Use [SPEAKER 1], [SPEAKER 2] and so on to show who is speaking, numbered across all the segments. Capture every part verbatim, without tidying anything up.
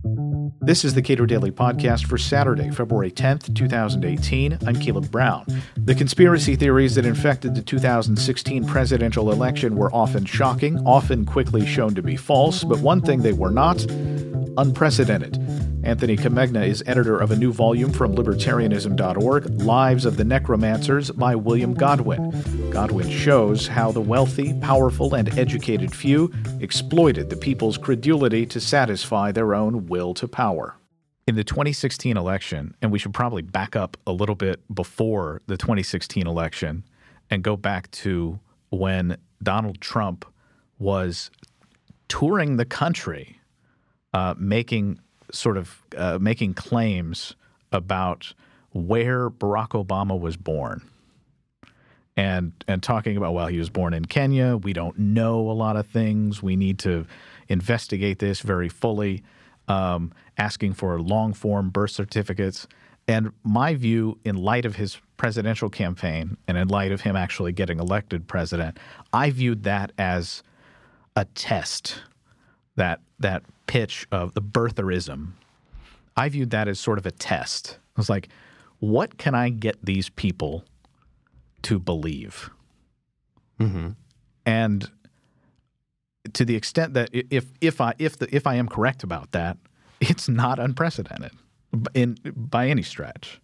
[SPEAKER 1] This is the Cato Daily Podcast for Saturday, February tenth, twenty eighteen. I'm Caleb Brown. The conspiracy theories that infected the two thousand sixteen presidential election were often shocking, often quickly shown to be false, but one thing they were not: unprecedented. Anthony Comegna is editor of a new volume from libertarianism dot org, Lives of the Necromancers by William Godwin. Godwin shows how the wealthy, powerful, and educated few exploited the people's credulity to satisfy their own will to power. In the twenty sixteen election, and we should probably back up a little bit before the twenty sixteen election and go back to when Donald Trump was touring the country, uh, making sort of uh, making claims about where Barack Obama was born, and and talking about, well, he was born in Kenya. We don't know a lot of things. We need to investigate this very fully, um, asking for long-form birth certificates. And my view, in light of his presidential campaign and in light of him actually getting elected president, I viewed that as a test, that that pitch of the birtherism. I viewed that as sort of a test. I was like, what can I get these people to believe?
[SPEAKER 2] Mm-hmm.
[SPEAKER 1] And to the extent that if if I if the if I am correct about that, it's not unprecedented in by any stretch.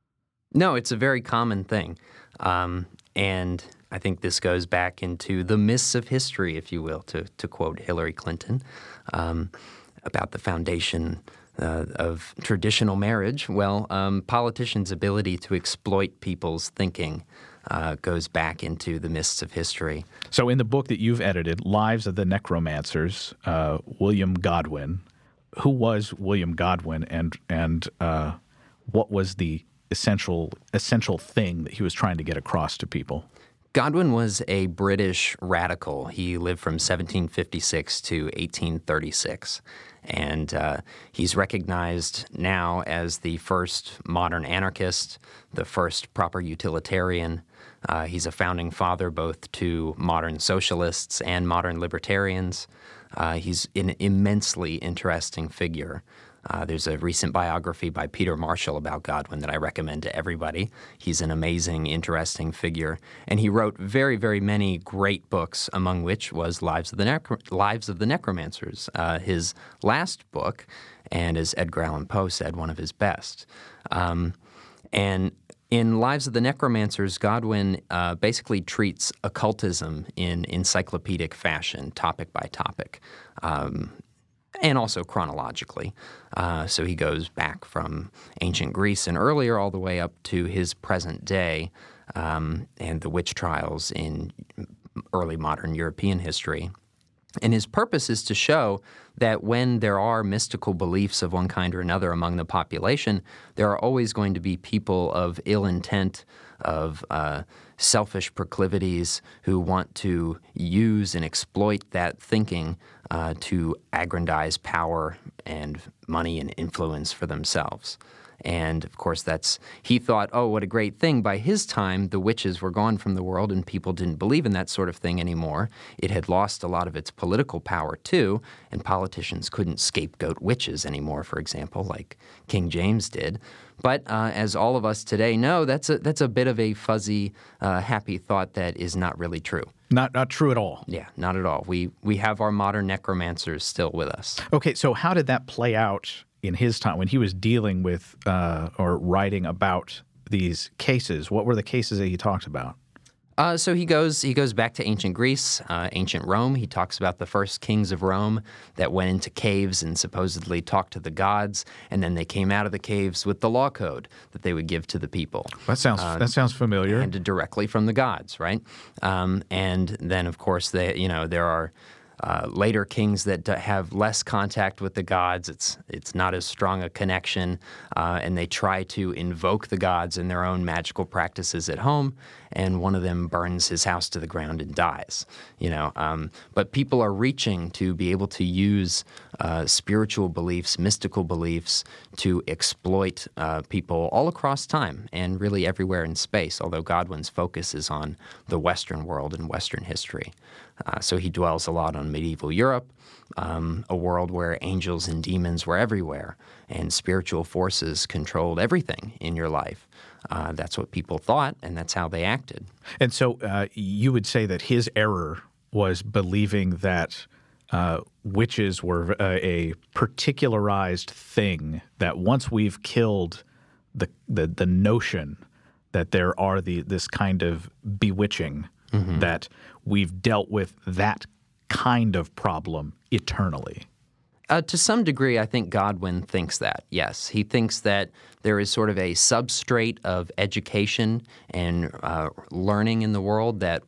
[SPEAKER 2] No, it's a very common thing. Um, and I think this goes back into the myths of history, if you will, to, to quote Hillary Clinton, um, about the foundation uh, of traditional marriage. Well, um, politicians' ability to exploit people's thinking uh, goes back into the myths of history.
[SPEAKER 1] So in the book that you've edited, Lives of the Necromancers, uh, William Godwin, who was William Godwin, and and uh, what was the essential essential thing that he was trying to get across to people?
[SPEAKER 2] Godwin was a British radical. He lived from seventeen fifty-six to eighteen thirty-six, and uh, he's recognized now as the first modern anarchist, the first proper utilitarian. Uh, he's a founding father both to modern socialists and modern libertarians. Uh, he's an immensely interesting figure. Uh, there's a recent biography by Peter Marshall about Godwin that I recommend to everybody. He's an amazing, interesting figure. And he wrote very, very many great books, among which was Lives of the, Necro- Lives of the Necromancers, uh, his last book, and as Edgar Allan Poe said, one of his best. Um, and in Lives of the Necromancers, Godwin uh, basically treats occultism in encyclopedic fashion, topic by topic. Um And also chronologically. Uh, so he goes back from ancient Greece and earlier all the way up to his present day um, and the witch trials in early modern European history. And his purpose is to show that when there are mystical beliefs of one kind or another among the population, there are always going to be people of ill intent, of uh, selfish proclivities who want to use and exploit that thinking uh, to aggrandize power and money and influence for themselves. And, of course, that's he thought, oh, what a great thing. By his time, the witches were gone from the world and people didn't believe in that sort of thing anymore. It had lost a lot of its political power, too, and politicians couldn't scapegoat witches anymore, for example, like King James did. But uh, as all of us today know, that's a, that's a bit of a fuzzy, uh, happy thought that is not really true.
[SPEAKER 1] Not not true at all.
[SPEAKER 2] Yeah, not at all. We, we have our modern necromancers still with us.
[SPEAKER 1] Okay, so how did that play out in his time when he was dealing with uh, or writing about these cases? What were the cases that he talked about?
[SPEAKER 2] Uh, so he goes he goes back to ancient Greece, uh, ancient Rome. He talks about the first kings of Rome that went into caves and supposedly talked to the gods, and then they came out of the caves with the law code that they would give to the people.
[SPEAKER 1] That sounds uh, that sounds familiar.
[SPEAKER 2] Handed directly from the gods, right? Um, and then, of course, they you know there are Uh, later kings that uh, have less contact with the gods. It's it's not as strong a connection, uh, and they try to invoke the gods in their own magical practices at home. And one of them burns his house to the ground and dies. You know, um, but people are reaching to be able to use uh, spiritual beliefs, mystical beliefs, to exploit uh, people all across time and really everywhere in space. Although Godwin's focus is on the Western world and Western history. Uh, so he dwells a lot on medieval Europe, um, a world where angels and demons were everywhere, and spiritual forces controlled everything in your life. Uh, that's what people thought, and that's how they acted.
[SPEAKER 1] And so uh, you would say that his error was believing that uh, witches were a, a particularized thing, that once we've killed the the, the notion that there are the this kind of bewitching, mm-hmm. that we've dealt with that kind of problem eternally.
[SPEAKER 2] Uh, to some degree, I think Godwin thinks that, yes. He thinks that there is sort of a substrate of education and uh, learning in the world that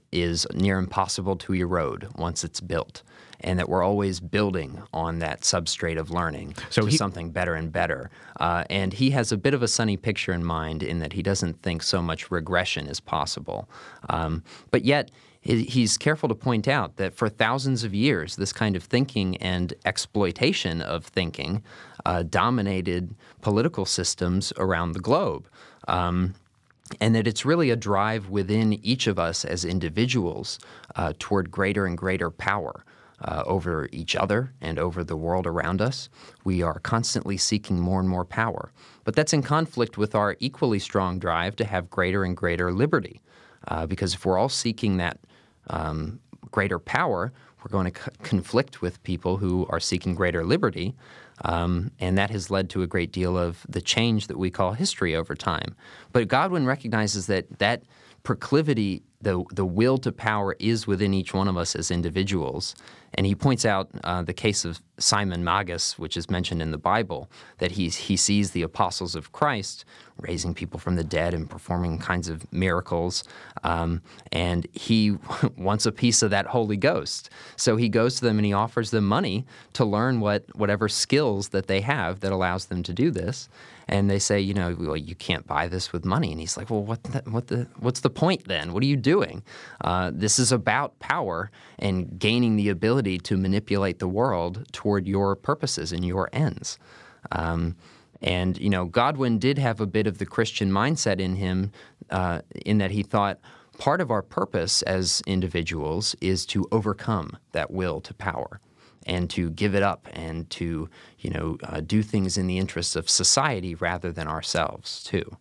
[SPEAKER 2] is near impossible to erode once it's built, and that we're always building on that substrate of learning so to he, something better and better. Uh, and he has a bit of a sunny picture in mind in that he doesn't think so much regression is possible. Um, but yet, he's careful to point out that for thousands of years, this kind of thinking and exploitation of thinking uh, dominated political systems around the globe. Um, and that it's really a drive within each of us as individuals uh, toward greater and greater power uh, over each other and over the world around us. We are constantly seeking more and more power. But that's in conflict with our equally strong drive to have greater and greater liberty. Uh, because if we're all seeking that um, greater power, we're going to c- conflict with people who are seeking greater liberty, um, and that has led to a great deal of the change that we call history over time. But Godwin recognizes that that proclivity, the the will to power, is within each one of us as individuals. And he points out uh, the case of Simon Magus, which is mentioned in the Bible, that he's, he sees the apostles of Christ raising people from the dead and performing kinds of miracles, um, and he wants a piece of that Holy Ghost. So he goes to them and he offers them money to learn what whatever skills that they have that allows them to do this. And they say, you know, well, you can't buy this with money. And he's like, well, what the, what the, what's the point then? What are you doing? Uh, this is about power and gaining the ability to manipulate the world toward your purposes and your ends. Um, and, you know, Godwin did have a bit of the Christian mindset in him uh, in that he thought part of our purpose as individuals is to overcome that will to power, and to give it up and to, you know, uh, do things in the interests of society rather than ourselves, too.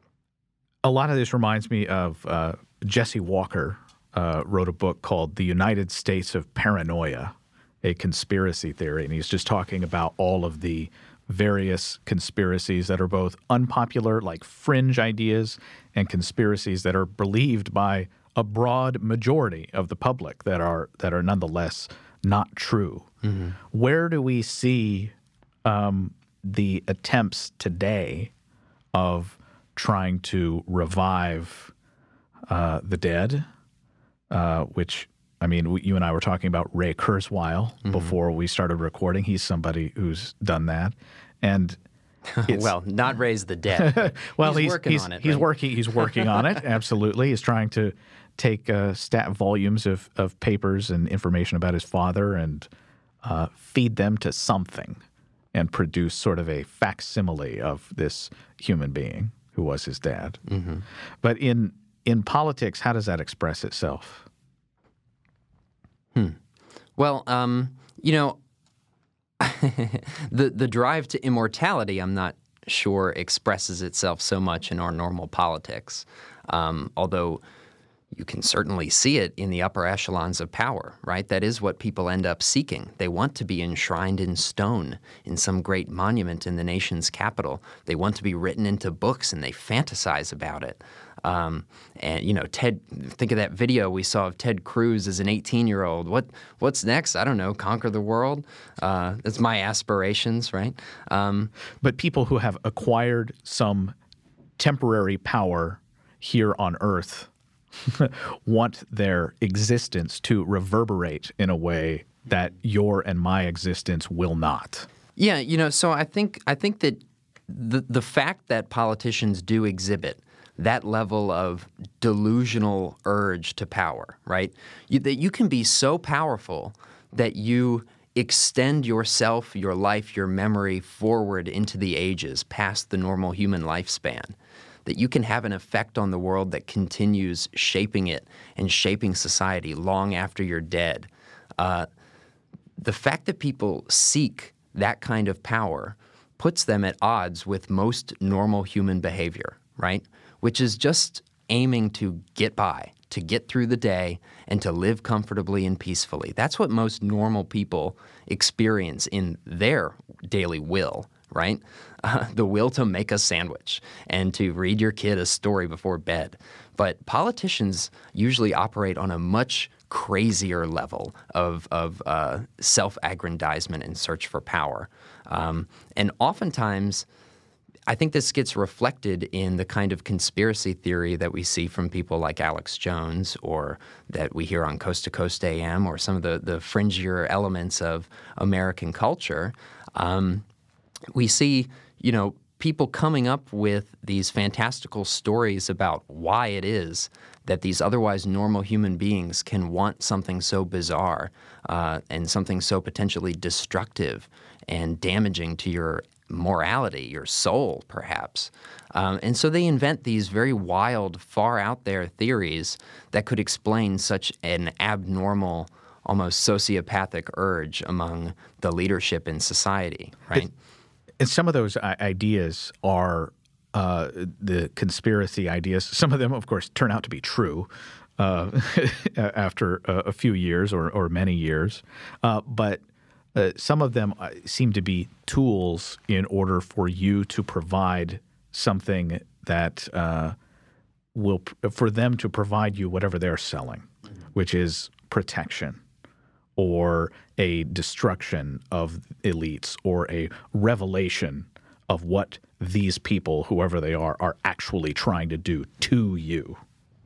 [SPEAKER 1] A lot of this reminds me of uh, Jesse Walker uh, wrote a book called The United States of Paranoia, a conspiracy theory, and he's just talking about all of the various conspiracies that are both unpopular, like fringe ideas, and conspiracies that are believed by a broad majority of the public that are that are nonetheless not true. Mm-hmm. Where do we see um, the attempts today of trying to revive uh, the dead, uh, which, I mean, we, you and I were talking about Ray Kurzweil mm-hmm. before we started recording. He's somebody who's done that. And
[SPEAKER 2] well, not raise the dead.
[SPEAKER 1] well,
[SPEAKER 2] he's,
[SPEAKER 1] he's
[SPEAKER 2] working
[SPEAKER 1] he's,
[SPEAKER 2] on it.
[SPEAKER 1] He's
[SPEAKER 2] right?
[SPEAKER 1] working. He's working on it. Absolutely, he's trying to take uh, stat volumes of, of papers and information about his father and uh, feed them to something and produce sort of a facsimile of this human being who was his dad. Mm-hmm. But in in politics, how does that express itself?
[SPEAKER 2] Hmm. Well, um, you know, the the drive to immortality, I'm not sure expresses itself so much in our normal politics, um, although you can certainly see it in the upper echelons of power, right? That is what people end up seeking. They want to be enshrined in stone in some great monument in the nation's capital. They want to be written into books, and they fantasize about it. Um, and, you know, Ted, think of that video we saw of Ted Cruz as an eighteen-year-old. What What's next? I don't know, conquer the world? Uh, that's my aspirations, right? Um,
[SPEAKER 1] but people who have acquired some temporary power here on Earth want their existence to reverberate in a way that your and my existence will not.
[SPEAKER 2] Yeah, you know, so I think I think that the the fact that politicians do exhibit that level of delusional urge to power, right? You, that you can be so powerful that you extend yourself, your life, your memory forward into the ages, past the normal human lifespan. that you can have an effect on the world that continues shaping it and shaping society long after you're dead. Uh, the fact that people seek that kind of power puts them at odds with most normal human behavior, right? Which is just aiming to get by, to get through the day, and to live comfortably and peacefully. That's what most normal people experience in their daily will, right? Uh, the will to make a sandwich and to read your kid a story before bed. But politicians usually operate on a much crazier level of, of uh, self-aggrandizement and search for power. Um, and oftentimes, I think this gets reflected in the kind of conspiracy theory that we see from people like Alex Jones, or that we hear on Coast to Coast A M, or some of the, the fringier elements of American culture. Um, we see, you know, people coming up with these fantastical stories about why it is that these otherwise normal human beings can want something so bizarre uh, and something so potentially destructive and damaging to your morality, your soul, perhaps. Um, and so they invent these very wild, far out there theories that could explain such an abnormal, almost sociopathic urge among the leadership in society, right?
[SPEAKER 1] It, and some of those ideas are uh, the conspiracy ideas. Some of them, of course, turn out to be true uh, after a, a few years or, or many years. Uh, but Uh, some of them seem to be tools in order for you to provide something that uh, will – for them to provide you whatever they're selling, mm-hmm. which is protection or a destruction of elites or a revelation of what these people, whoever they are, are actually trying to do to you.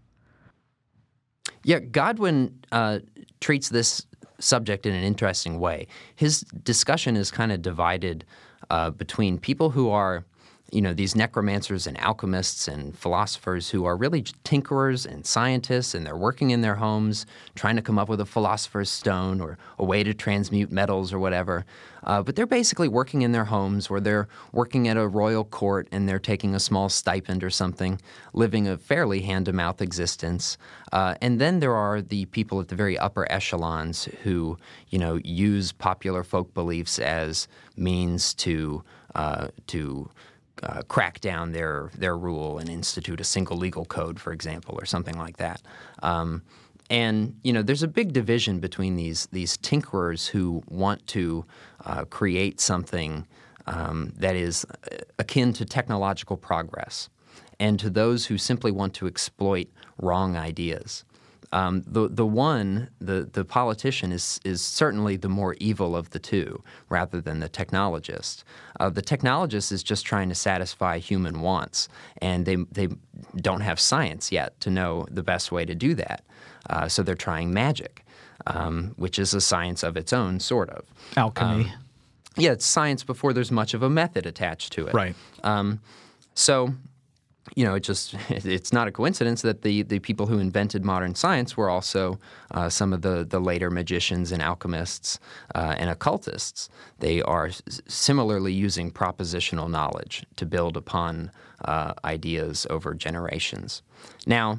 [SPEAKER 2] Yeah, Godwin uh, treats this subject in an interesting way. His discussion is kind of divided uh, between people who are, you know, these necromancers and alchemists and philosophers who are really tinkerers and scientists, and they're working in their homes trying to come up with a philosopher's stone or a way to transmute metals or whatever. Uh, but they're basically working in their homes, or they're working at a royal court and they're taking a small stipend or something, living a fairly hand-to-mouth existence. Uh, and then there are the people at the very upper echelons who, you know, use popular folk beliefs as means to uh, to Uh, crack down their their rule and institute a single legal code, for example, or something like that. Um, and you know, there's a big division between these these tinkerers who want to uh, create something um, that is akin to technological progress, and to those who simply want to exploit wrong ideas. Um, the the one, the the politician is is certainly the more evil of the two, rather than the technologist. Uh, the technologist is just trying to satisfy human wants, and they they don't have science yet to know the best way to do that. Uh, so they're trying magic, um, which is a science of its own, sort of.
[SPEAKER 1] Alchemy.
[SPEAKER 2] Um, yeah, it's science before there's much of a method attached to it.
[SPEAKER 1] Right.
[SPEAKER 2] Um, so. You know, it just it's not a coincidence that the, the people who invented modern science were also uh, some of the, the later magicians and alchemists uh, and occultists. They are s- similarly using propositional knowledge to build upon uh, ideas over generations. Now,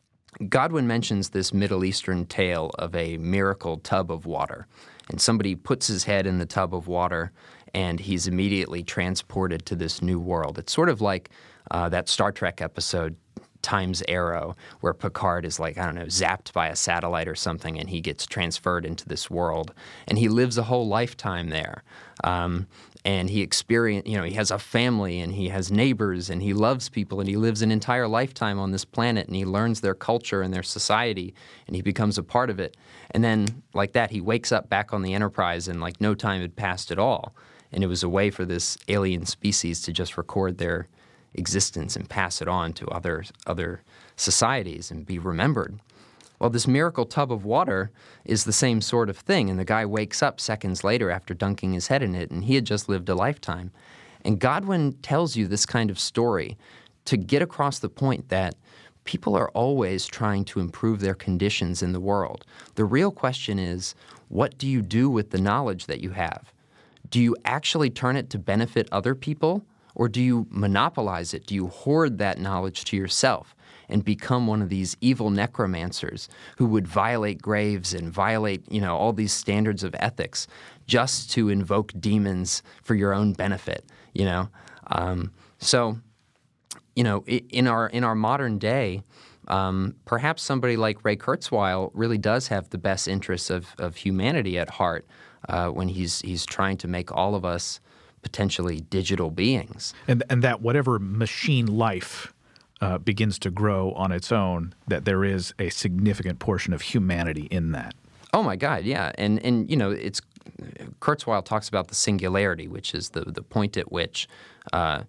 [SPEAKER 2] Godwin mentions this Middle Eastern tale of a miracle tub of water, and somebody puts his head in the tub of water, and he's immediately transported to this new world. It's sort of like Uh, that Star Trek episode, Time's Arrow, where Picard is like, I don't know, zapped by a satellite or something, and he gets transferred into this world. And he lives a whole lifetime there. Um, and he experience, you know, he has a family, and he has neighbors, and he loves people, and he lives an entire lifetime on this planet, and he learns their culture and their society, and he becomes a part of it. And then, like that, he wakes up back on the Enterprise, and like no time had passed at all. And it was a way for this alien species to just record their existence and pass it on to other other societies and be remembered. Well, this miracle tub of water is the same sort of thing, and the guy wakes up seconds later after dunking his head in it, and he had just lived a lifetime. And Godwin tells you this kind of story to get across the point that people are always trying to improve their conditions in the world. The real question is, what do you do with the knowledge that you have? Do you actually turn it to benefit other people, Or do you monopolize it? Do you hoard that knowledge to yourself and become one of these evil necromancers who would violate graves and violate, you know, all these standards of ethics just to invoke demons for your own benefit, you know? Um, so, you know, in our in our modern day, um, perhaps somebody like Ray Kurzweil really does have the best interests of, of humanity at heart uh, when he's he's trying to make all of us potentially digital beings.
[SPEAKER 1] And and that whatever machine life Uh, begins to grow on its own, that there is a significant portion of humanity in that.
[SPEAKER 2] Oh my God, yeah, and and you know, it's Kurzweil talks about the singularity, which is the the point at which uh,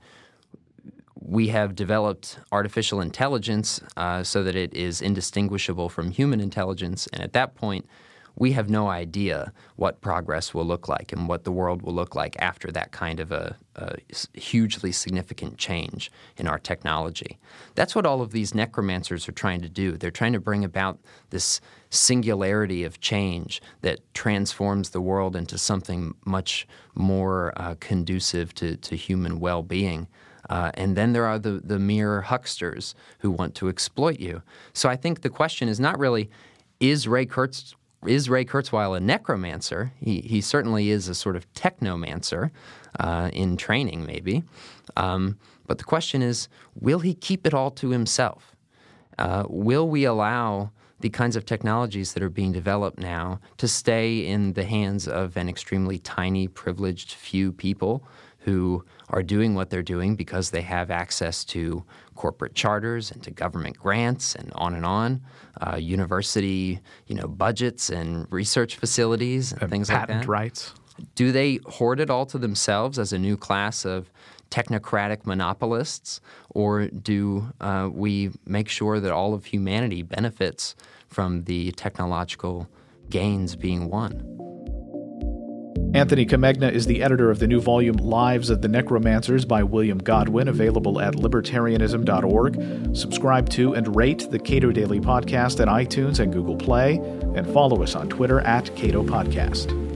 [SPEAKER 2] we have developed artificial intelligence uh, so that it is indistinguishable from human intelligence, and at that point, we have no idea what progress will look like and what the world will look like after that kind of a, a hugely significant change in our technology. That's what all of these necromancers are trying to do. They're trying to bring about this singularity of change that transforms the world into something much more uh, conducive to, to human well-being. Uh, and then there are the, the mere hucksters who want to exploit you. So I think the question is not really, is Ray Kurtz Is Ray Kurzweil a necromancer? He he certainly is a sort of technomancer uh, in training, maybe. Um, but the question is, will he keep it all to himself? Uh, will we allow the kinds of technologies that are being developed now to stay in the hands of an extremely tiny, privileged few people who are doing what they're doing because they have access to corporate charters and to government grants and on and on, uh, university, you know, budgets and research facilities and,
[SPEAKER 1] and
[SPEAKER 2] things like that?
[SPEAKER 1] Patent rights.
[SPEAKER 2] Do they hoard it all to themselves as a new class of technocratic monopolists, or do uh, we make sure that all of humanity benefits from the technological gains being won?
[SPEAKER 1] Anthony Comegna is the editor of the new volume Lives of the Necromancers by William Godwin, available at libertarianism dot org. Subscribe to and rate the Cato Daily Podcast at iTunes and Google Play, and follow us on Twitter at Cato Podcast.